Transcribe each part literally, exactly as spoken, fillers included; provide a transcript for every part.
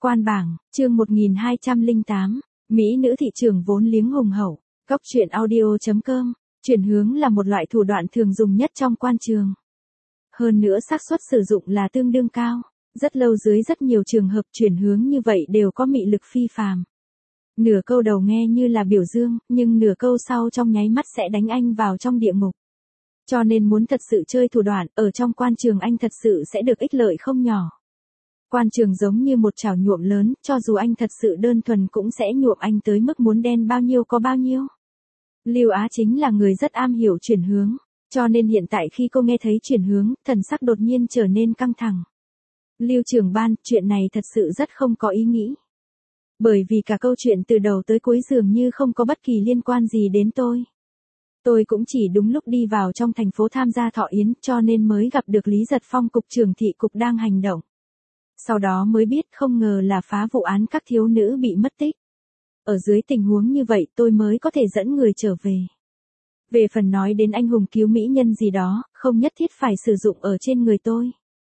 Quan bảng, chương một nghìn hai trăm lẻ tám, Mỹ nữ thị trường vốn liếng hùng hậu. Cóc truyện audio chấm com, chuyển hướng là một loại thủ đoạn thường dùng nhất trong quan trường. Hơn nữa xác suất sử dụng là tương đương cao, rất lâu dưới rất nhiều trường hợp chuyển hướng như vậy đều có mị lực phi phàm. Nửa câu đầu nghe như là biểu dương, nhưng nửa câu sau trong nháy mắt sẽ đánh anh vào trong địa ngục. Cho nên muốn thật sự chơi thủ đoạn, ở trong quan trường anh thật sự sẽ được ích lợi không nhỏ. Quan trường giống như một chảo nhuộm lớn, cho dù anh thật sự đơn thuần cũng sẽ nhuộm anh tới mức muốn đen bao nhiêu có bao nhiêu. Lưu Á chính là người rất am hiểu chuyển hướng, cho nên hiện tại khi cô nghe thấy chuyển hướng, thần sắc đột nhiên trở nên căng thẳng. Lưu trưởng ban, chuyện này thật sự rất không có ý nghĩ. Bởi vì cả câu chuyện từ đầu tới cuối dường như không có bất kỳ liên quan gì đến tôi. Tôi cũng chỉ đúng lúc đi vào trong thành phố tham gia thọ yến cho nên mới gặp được Lý Giật Phong cục trưởng thị cục đang hành động. Sau đó mới biết không ngờ là phá vụ án các thiếu nữ bị mất tích. Ở dưới tình huống như vậy tôi mới có thể dẫn người trở về. Về phần nói đến anh hùng cứu mỹ nhân gì đó, không nhất thiết phải sử dụng ở trên người tôi.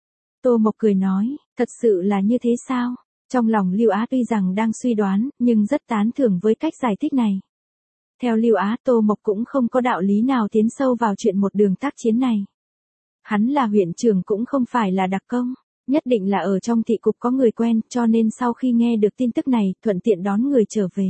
Tô Mộc cười nói, thật sự là như thế sao? Trong lòng Lưu Á tuy rằng đang suy đoán, nhưng rất tán thưởng với cách giải thích này. Theo Lưu Á, Tô Mộc cũng không có đạo lý nào tiến sâu vào chuyện một đường tác chiến này. Hắn là huyện trưởng cũng không phải là đặc công, nhất định là ở trong thị cục có người quen, cho nên sau khi nghe được tin tức này, thuận tiện đón người trở về.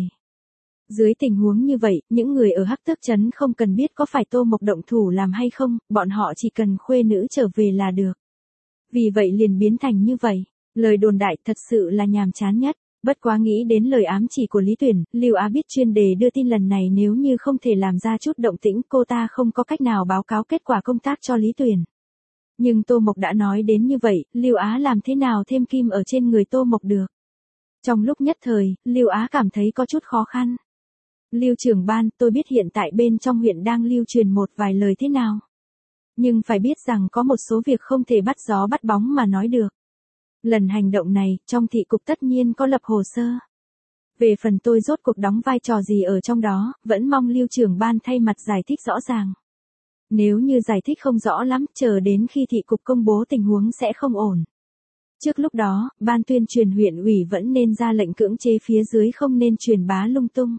Dưới tình huống như vậy, những người ở Hắc Tước Trấn không cần biết có phải Tô Mộc động thủ làm hay không, bọn họ chỉ cần khuê nữ trở về là được. Vì vậy liền biến thành như vậy, lời đồn đại thật sự là nhàm chán nhất. Bất quá nghĩ đến lời ám chỉ của Lý Tuyển, Lưu Á biết chuyên đề đưa tin lần này nếu như không thể làm ra chút động tĩnh, cô ta không có cách nào báo cáo kết quả công tác cho Lý Tuyển. Nhưng Tô Mộc đã nói đến như vậy, Lưu Á làm thế nào thêm kim ở trên người Tô Mộc được. Trong lúc nhất thời, Lưu Á cảm thấy có chút khó khăn. Lưu trưởng ban, tôi biết hiện tại bên trong huyện đang lưu truyền một vài lời thế nào. Nhưng phải biết rằng có một số việc không thể bắt gió bắt bóng mà nói được. Lần hành động này, trong thị cục tất nhiên có lập hồ sơ. Về phần tôi rốt cuộc đóng vai trò gì ở trong đó, vẫn mong Lưu trưởng ban thay mặt giải thích rõ ràng. Nếu như giải thích không rõ lắm, chờ đến khi thị cục công bố tình huống sẽ không ổn. Trước lúc đó, ban tuyên truyền huyện ủy vẫn nên ra lệnh cưỡng chế phía dưới không nên truyền bá lung tung.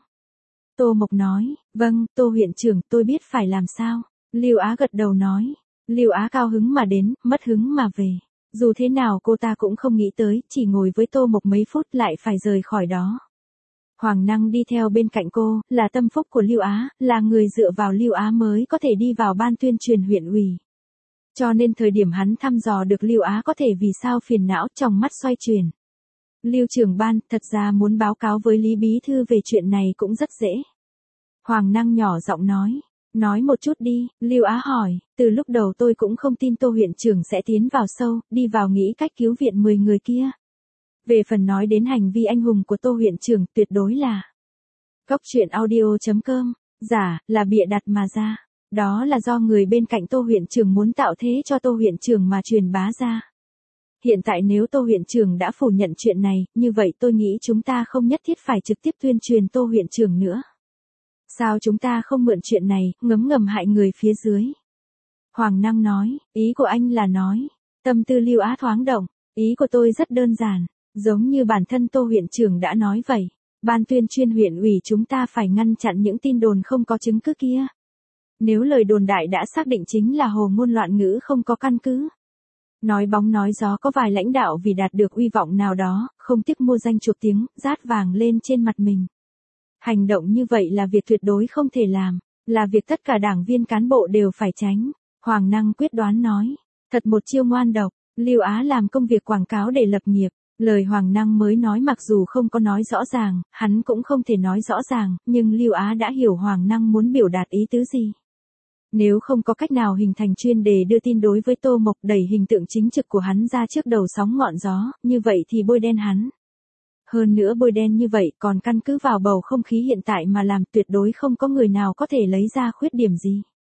Tô Mộc nói, vâng, Tô huyện trưởng, tôi biết phải làm sao. Lưu Á gật đầu nói. Lưu Á cao hứng mà đến, mất hứng mà về. Dù thế nào cô ta cũng không nghĩ tới, chỉ ngồi với Tô Mộc mấy phút lại phải rời khỏi đó. Hoàng Năng đi theo bên cạnh cô, là tâm phúc của Lưu Á, là người dựa vào Lưu Á mới có thể đi vào ban tuyên truyền huyện ủy. Cho nên thời điểm hắn thăm dò được Lưu Á có thể vì sao phiền não, trong mắt xoay chuyển. Lưu trưởng ban, thật ra muốn báo cáo với Lý Bí Thư về chuyện này cũng rất dễ. Hoàng Năng nhỏ giọng nói. Nói một chút đi, Lưu Á hỏi, từ lúc đầu tôi cũng không tin Tô huyện trưởng sẽ tiến vào sâu, đi vào nghĩ cách cứu viện mười người kia. Về phần nói đến hành vi anh hùng của Tô huyện trưởng, tuyệt đối là Cóc truyện audio chấm com, giả, là bịa đặt mà ra. Đó là do người bên cạnh Tô huyện trưởng muốn tạo thế cho Tô huyện trưởng mà truyền bá ra. Hiện tại nếu Tô huyện trưởng đã phủ nhận chuyện này, như vậy tôi nghĩ chúng ta không nhất thiết phải trực tiếp tuyên truyền Tô huyện trưởng nữa. Sao chúng ta không mượn chuyện này, ngấm ngầm hại người phía dưới? Hoàng Năng nói, ý của anh là nói. Tâm tư Lưu Á thoáng động, ý của tôi rất đơn giản, giống như bản thân Tô huyện trưởng đã nói vậy. Ban tuyên truyền huyện ủy chúng ta phải ngăn chặn những tin đồn không có chứng cứ kia. Nếu lời đồn đại đã xác định chính là hồ ngôn loạn ngữ không có căn cứ. Nói bóng nói gió có vài lãnh đạo vì đạt được uy vọng nào đó, không tiếc mua danh chuộc tiếng, rát vàng lên trên mặt mình. Hành động như vậy là việc tuyệt đối không thể làm, là việc tất cả đảng viên cán bộ đều phải tránh. Hoàng Năng quyết đoán nói, thật một chiêu ngoan độc, Lưu Á làm công việc quảng cáo để lập nghiệp. Lời Hoàng Năng mới nói mặc dù không có nói rõ ràng, hắn cũng không thể nói rõ ràng, nhưng Lưu Á đã hiểu Hoàng Năng muốn biểu đạt ý tứ gì. Nếu không có cách nào hình thành chuyên đề đưa tin đối với Tô Mộc đẩy hình tượng chính trực của hắn ra trước đầu sóng ngọn gió, như vậy thì bôi đen hắn. Hơn nữa bôi đen như vậy còn căn cứ vào bầu không khí hiện tại mà làm, tuyệt đối không có người nào có thể lấy ra khuyết điểm gì.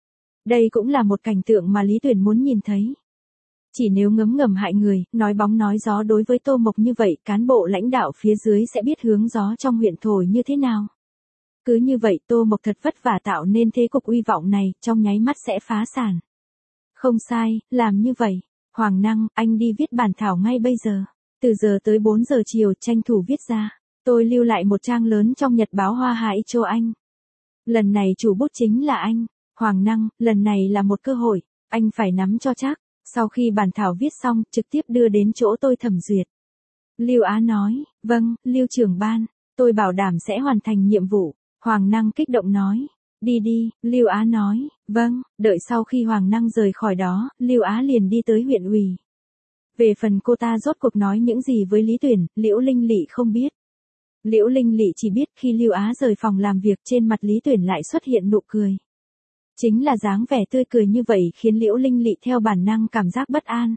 Đây cũng là một cảnh tượng mà Lý Tuyển muốn nhìn thấy. Chỉ nếu ngấm ngầm hại người, nói bóng nói gió đối với Tô Mộc như vậy, cán bộ lãnh đạo phía dưới sẽ biết hướng gió trong huyện thổi như thế nào. Cứ như vậy Tô Mộc thật vất vả tạo nên thế cục uy vọng này, trong nháy mắt sẽ phá sản. Không sai, làm như vậy. Hoàng Năng, anh đi viết bản thảo ngay bây giờ. Từ giờ tới bốn giờ chiều tranh thủ viết ra. Tôi lưu lại một trang lớn trong nhật báo Hoa Hải cho anh. Lần này chủ bút chính là anh, Hoàng Năng, lần này là một cơ hội, anh phải nắm cho chắc. Sau khi bản thảo viết xong, trực tiếp đưa đến chỗ tôi thẩm duyệt. Lưu Á nói, vâng, Lưu trưởng ban, tôi bảo đảm sẽ hoàn thành nhiệm vụ. Hoàng Năng kích động nói, đi đi, Lưu Á nói, vâng, đợi sau khi Hoàng Năng rời khỏi đó, Lưu Á liền đi tới huyện ủy. Về phần cô ta rốt cuộc nói những gì với Lý Tuyển, Liễu Linh Lị không biết. Liễu Linh Lị chỉ biết khi Lưu Á rời phòng làm việc trên mặt Lý Tuyển lại xuất hiện nụ cười. Chính là dáng vẻ tươi cười như vậy khiến Liễu Linh Lị theo bản năng cảm giác bất an.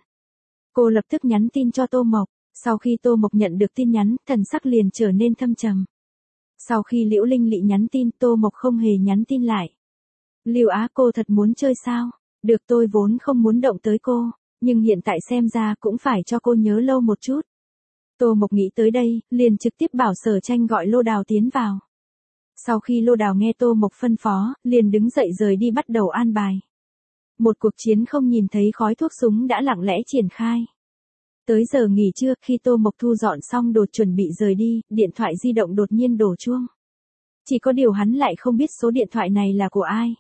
Cô lập tức nhắn tin cho Tô Mộc, sau khi Tô Mộc nhận được tin nhắn, thần sắc liền trở nên thâm trầm. Sau khi Liễu Linh Lị nhắn tin, Tô Mộc không hề nhắn tin lại. Lưu Á, cô thật muốn chơi sao? Được, tôi vốn không muốn động tới cô, nhưng hiện tại xem ra cũng phải cho cô nhớ lâu một chút. Tô Mộc nghĩ tới đây, liền trực tiếp bảo Sở Tranh gọi Lô Đào tiến vào. Sau khi Lô Đào nghe Tô Mộc phân phó, liền đứng dậy rời đi bắt đầu an bài. Một cuộc chiến không nhìn thấy khói thuốc súng đã lặng lẽ triển khai. Tới giờ nghỉ trưa, khi Tô Mộc thu dọn xong đồ chuẩn bị rời đi, điện thoại di động đột nhiên đổ chuông. Chỉ có điều hắn lại không biết số điện thoại này là của ai.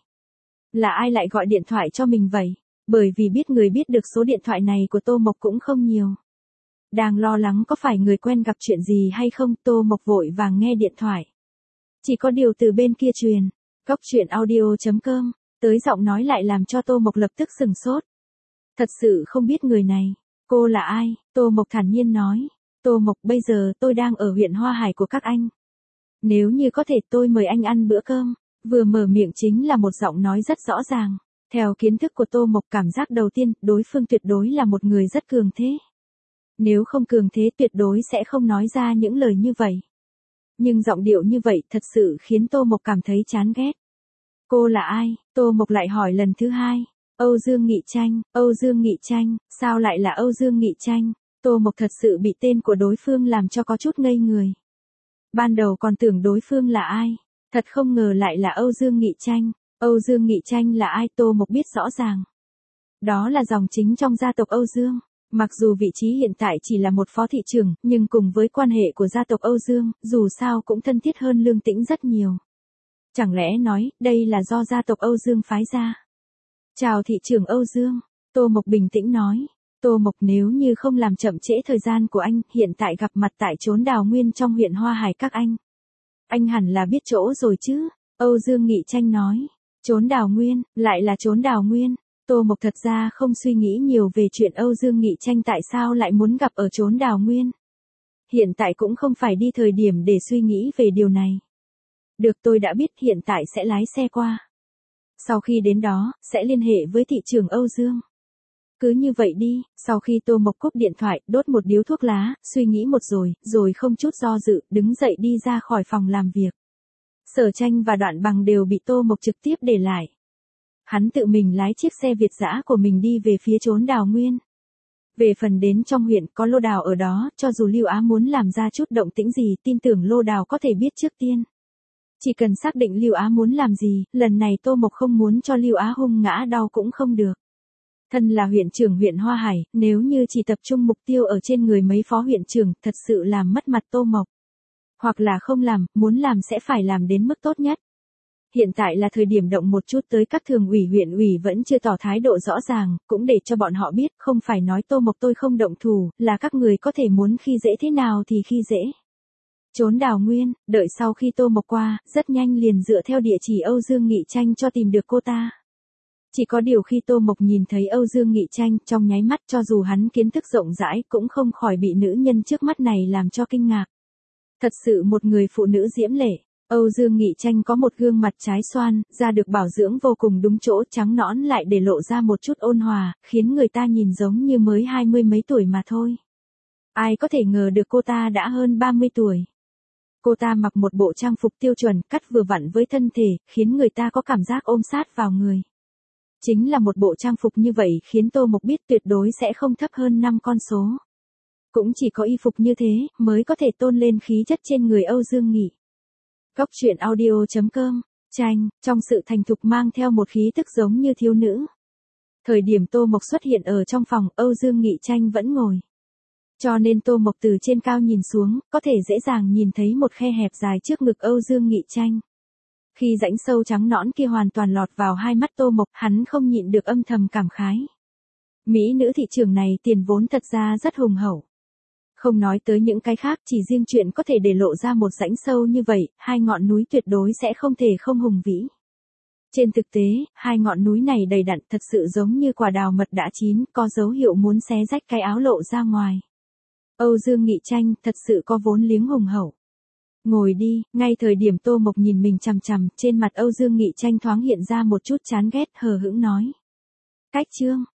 Là ai lại gọi điện thoại cho mình vậy? Bởi vì biết người biết được số điện thoại này của Tô Mộc cũng không nhiều. Đang lo lắng có phải người quen gặp chuyện gì hay không, Tô Mộc vội vàng nghe điện thoại. Chỉ có điều từ bên kia truyền, cóc truyện audio chấm com, tới giọng nói lại làm cho Tô Mộc lập tức sừng sốt. Thật sự không biết người này, cô là ai? Tô Mộc thản nhiên nói. Tô Mộc, bây giờ tôi đang ở huyện Hoa Hải của các anh. Nếu như có thể tôi mời anh ăn bữa cơm. Vừa mở miệng chính là một giọng nói rất rõ ràng. Theo kiến thức của Tô Mộc, cảm giác đầu tiên, đối phương tuyệt đối là một người rất cường thế. Nếu không cường thế tuyệt đối sẽ không nói ra những lời như vậy. Nhưng giọng điệu như vậy thật sự khiến Tô Mộc cảm thấy chán ghét. Cô là ai? Tô Mộc lại hỏi lần thứ hai. Âu Dương Nghị Tranh, Âu Dương Nghị Tranh, sao lại là Âu Dương Nghị Tranh? Tô Mộc thật sự bị tên của đối phương làm cho có chút ngây người. Ban đầu còn tưởng đối phương là ai, thật không ngờ lại là Âu Dương Nghị Tranh. Âu Dương Nghị Tranh là ai? Tô Mộc biết rõ ràng. Đó là dòng chính trong gia tộc Âu Dương. Mặc dù vị trí hiện tại chỉ là một phó thị trưởng, nhưng cùng với quan hệ của gia tộc Âu Dương, dù sao cũng thân thiết hơn Lương Tĩnh rất nhiều. Chẳng lẽ nói, đây là do gia tộc Âu Dương phái ra? Chào thị trưởng Âu Dương, Tô Mộc bình tĩnh nói. Tô Mộc, nếu như không làm chậm trễ thời gian của anh, hiện tại gặp mặt tại chốn Đào Nguyên trong huyện Hoa Hải các anh. Anh hẳn là biết chỗ rồi chứ? Âu Dương Nghị Tranh nói. Chốn Đào Nguyên, lại là chốn Đào Nguyên. Tô Mộc thật ra không suy nghĩ nhiều về chuyện Âu Dương Nghị Tranh tại sao lại muốn gặp ở chốn Đào Nguyên. Hiện tại cũng không phải đi thời điểm để suy nghĩ về điều này. Được, tôi đã biết, hiện tại sẽ lái xe qua. Sau khi đến đó, sẽ liên hệ với thị trưởng Âu Dương. Cứ như vậy đi. Sau khi Tô Mộc cúp điện thoại, đốt một điếu thuốc lá, suy nghĩ một rồi, rồi không chút do dự, đứng dậy đi ra khỏi phòng làm việc. Sở Tranh và Đoạn Bằng đều bị Tô Mộc trực tiếp để lại. Hắn tự mình lái chiếc xe Việt dã của mình đi về phía chốn Đào Nguyên. Về phần đến trong huyện, có Lô Đào ở đó, cho dù Lưu Á muốn làm ra chút động tĩnh gì, tin tưởng Lô Đào có thể biết trước tiên. Chỉ cần xác định Lưu Á muốn làm gì, lần này Tô Mộc không muốn cho Lưu Á hung ngã đau cũng không được. Thân là huyện trưởng huyện Hoa Hải, nếu như chỉ tập trung mục tiêu ở trên người mấy phó huyện trưởng, thật sự làm mất mặt Tô Mộc. Hoặc là không làm, muốn làm sẽ phải làm đến mức tốt nhất. Hiện tại là thời điểm động một chút tới các thường ủy huyện ủy vẫn chưa tỏ thái độ rõ ràng, cũng để cho bọn họ biết, không phải nói Tô Mộc tôi không động thủ, là các người có thể muốn khi dễ thế nào thì khi dễ. Chốn Đào Nguyên, đợi sau khi Tô Mộc qua, rất nhanh liền dựa theo địa chỉ Âu Dương Nghị Tranh cho tìm được cô ta. Chỉ có điều khi Tô Mộc nhìn thấy Âu Dương Nghị Tranh, trong nháy mắt cho dù hắn kiến thức rộng rãi cũng không khỏi bị nữ nhân trước mắt này làm cho kinh ngạc. Thật sự một người phụ nữ diễm lệ. Âu Dương Nghị Tranh có một gương mặt trái xoan, da được bảo dưỡng vô cùng đúng chỗ, trắng nõn lại để lộ ra một chút ôn hòa, khiến người ta nhìn giống như mới hai mươi mấy tuổi mà thôi. Ai có thể ngờ được cô ta đã hơn ba mươi tuổi. Cô ta mặc một bộ trang phục tiêu chuẩn, cắt vừa vặn với thân thể, khiến người ta có cảm giác ôm sát vào người. Chính là một bộ trang phục như vậy khiến Tô Mộc biết tuyệt đối sẽ không thấp hơn năm con số. Cũng chỉ có y phục như thế, mới có thể tôn lên khí chất trên người Âu Dương Nghị. Cóc truyện audio chấm com, Tranh, trong sự thành thục mang theo một khí tức giống như thiếu nữ. Thời điểm Tô Mộc xuất hiện ở trong phòng, Âu Dương Nghị Tranh vẫn ngồi. Cho nên Tô Mộc từ trên cao nhìn xuống, có thể dễ dàng nhìn thấy một khe hẹp dài trước ngực Âu Dương Nghị Tranh. Khi rãnh sâu trắng nõn kia hoàn toàn lọt vào hai mắt Tô Mộc, hắn không nhịn được âm thầm cảm khái. Mỹ nữ thị trường này tiền vốn thật ra rất hùng hậu. Không nói tới những cái khác, chỉ riêng chuyện có thể để lộ ra một rãnh sâu như vậy, hai ngọn núi tuyệt đối sẽ không thể không hùng vĩ. Trên thực tế, hai ngọn núi này đầy đặn thật sự giống như quả đào mật đã chín, có dấu hiệu muốn xé rách cái áo lộ ra ngoài. Âu Dương Nghị Tranh thật sự có vốn liếng hùng hậu. Ngồi đi, ngay thời điểm Tô Mộc nhìn mình chằm chằm, trên mặt Âu Dương Nghị Tranh thoáng hiện ra một chút chán ghét, hờ hững nói. Cách chương,